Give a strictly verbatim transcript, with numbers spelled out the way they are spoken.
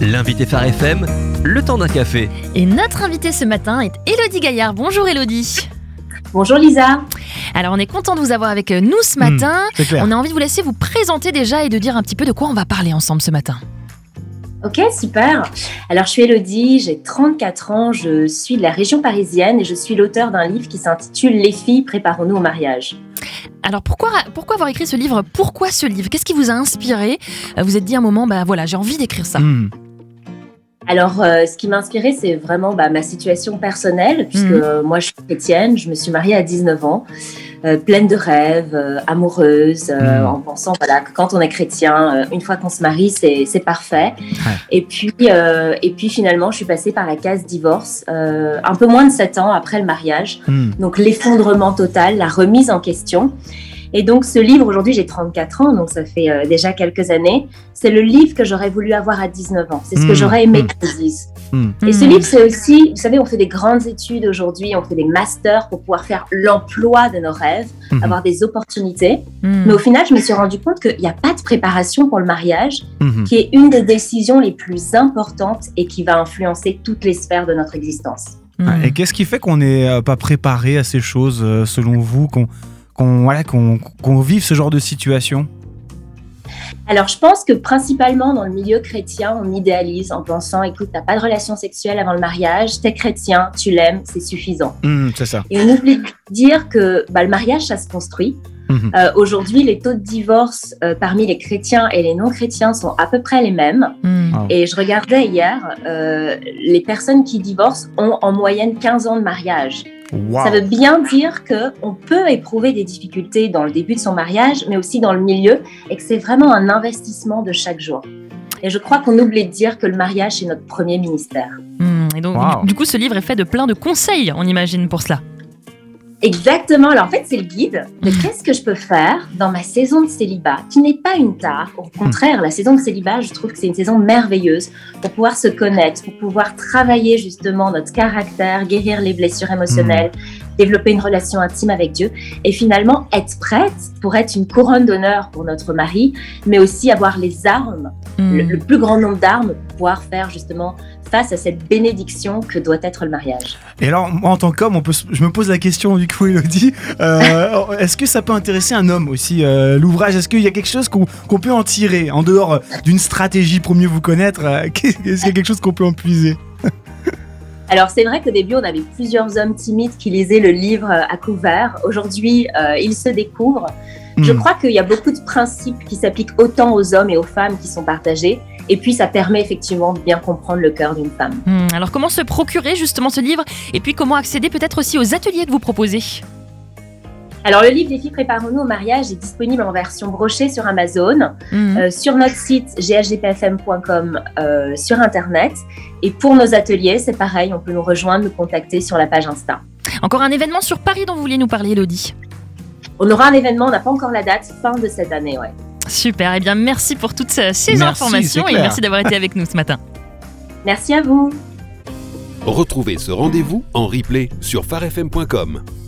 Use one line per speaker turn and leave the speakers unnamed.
L'invité Phare F M, le temps d'un café.
Et notre invitée ce matin est Élodie Gaillard. Bonjour Élodie.
Bonjour Lisa.
Alors on est content de vous avoir avec nous ce matin.
Mmh,
on a envie de vous laisser vous présenter déjà et de dire un petit peu de quoi on va parler ensemble ce matin.
Ok, super. Alors je suis Élodie, j'ai trente-quatre ans, je suis de la région parisienne et je suis l'auteur d'un livre qui s'intitule « Les filles, préparons-nous au mariage ».
Alors pourquoi, pourquoi avoir écrit ce livre ? Pourquoi ce livre ? Qu'est-ce qui vous a inspiré ? Vous êtes dit à un moment, bah voilà, j'ai envie d'écrire ça.
Mmh.
Alors, euh, ce qui m'a inspiré, c'est vraiment bah, ma situation personnelle, puisque
Mmh.
euh, moi, je suis chrétienne, je me suis mariée à dix-neuf ans, euh, pleine de rêves, euh, amoureuse, euh,
Mmh.
en pensant voilà, que quand on est chrétien, euh, une fois qu'on se marie, c'est, c'est parfait.
Ouais.
Et, puis, euh, et puis, finalement, je suis passée par la case divorce, euh, un peu moins de sept ans après le mariage.
Mmh.
Donc, l'effondrement total, la remise en question. Et donc, ce livre, aujourd'hui, j'ai trente-quatre ans, donc ça fait euh, déjà quelques années. C'est le livre que j'aurais voulu avoir à dix-neuf ans. C'est ce que
Mmh.
j'aurais aimé
Mmh.
qu'ils disent.
Mmh.
Et ce
Mmh.
livre, c'est aussi, vous savez, on fait des grandes études aujourd'hui, on fait des masters pour pouvoir faire l'emploi de nos rêves,
Mmh.
avoir des opportunités.
Mmh.
Mais au final, je me suis rendu compte qu'il n'y a pas de préparation pour le mariage,
Mmh.
qui est une des décisions les plus importantes et qui va influencer toutes les sphères de notre existence.
Mmh.
Et qu'est-ce qui fait qu'on n'est euh, pas préparé à ces choses, euh, selon vous, qu'on, qu'on, voilà, qu'on, qu'on vive ce genre de situation ?
Alors, je pense que principalement dans le milieu chrétien, on idéalise en pensant, écoute, t'as pas de relation sexuelle avant le mariage, t'es chrétien, tu l'aimes, c'est suffisant.
Mmh, c'est ça.
Et on oublie de dire que bah, le mariage, ça se construit.
Mmh.
Euh, aujourd'hui, les taux de divorce euh, parmi les chrétiens et les non-chrétiens sont à peu près les mêmes.
Mmh.
Wow.
Et je regardais hier, euh, les personnes qui divorcent ont en moyenne quinze ans de mariage.
Wow.
Ça veut bien dire qu'on peut éprouver des difficultés dans le début de son mariage, mais aussi dans le milieu, et que c'est vraiment un investissement de chaque jour. Et je crois qu'on oublie de dire que le mariage, c'est notre premier ministère.
Mmh. Et donc,
Wow.
du, du coup, ce livre est fait de plein de conseils, on imagine, pour cela.
Exactement. Alors en fait, c'est le guide de qu'est-ce que je peux faire dans ma saison de célibat, qui n'est pas une tare. Au contraire, la saison de célibat, je trouve que c'est une saison merveilleuse pour pouvoir se connaître, pour pouvoir travailler justement notre caractère, guérir les blessures émotionnelles, développer une relation intime avec Dieu et finalement être prête pour être une couronne d'honneur pour notre mari, mais aussi avoir les armes,
Mmh.
le, le plus grand nombre d'armes pour pouvoir faire justement face à cette bénédiction que doit être le mariage.
Et alors, moi, en tant qu'homme, on peut, se- je me pose la question, du coup, Élodie, euh, est-ce que ça peut intéresser un homme aussi, euh, l'ouvrage ? Est-ce qu'il y a quelque chose qu'on, qu'on peut en tirer, en dehors d'une stratégie pour mieux vous connaître euh, Est-ce qu'il y a quelque chose qu'on peut en puiser ?
Alors, c'est vrai qu'au début, on avait plusieurs hommes timides qui lisaient le livre à couvert. Aujourd'hui, euh, ils se découvrent. Je
Mmh.
crois qu'il y a beaucoup de principes qui s'appliquent autant aux hommes et aux femmes qui sont partagés. Et puis, ça permet effectivement de bien comprendre le cœur d'une femme.
Mmh. Alors comment se procurer justement ce livre ? Et puis comment accéder peut-être aussi aux ateliers que vous proposez ?
Alors, le livre « Les filles, préparons-nous au mariage » est disponible en version brochée sur Amazon,
Mmh.
euh, sur notre site g h g p f m point com, euh, sur Internet. Et pour nos ateliers, c'est pareil, on peut nous rejoindre, nous contacter sur la page Insta.
Encore un événement sur Paris dont vous vouliez nous parler, Élodie ?
On aura un événement, on n'a pas encore la date, fin de cette année, ouais.
Super, eh bien merci pour toutes ces
Merci,
informations
c'est
et
clair.
merci d'avoir été avec nous ce matin.
Merci à vous.
Retrouvez ce rendez-vous en replay sur phare f m point com.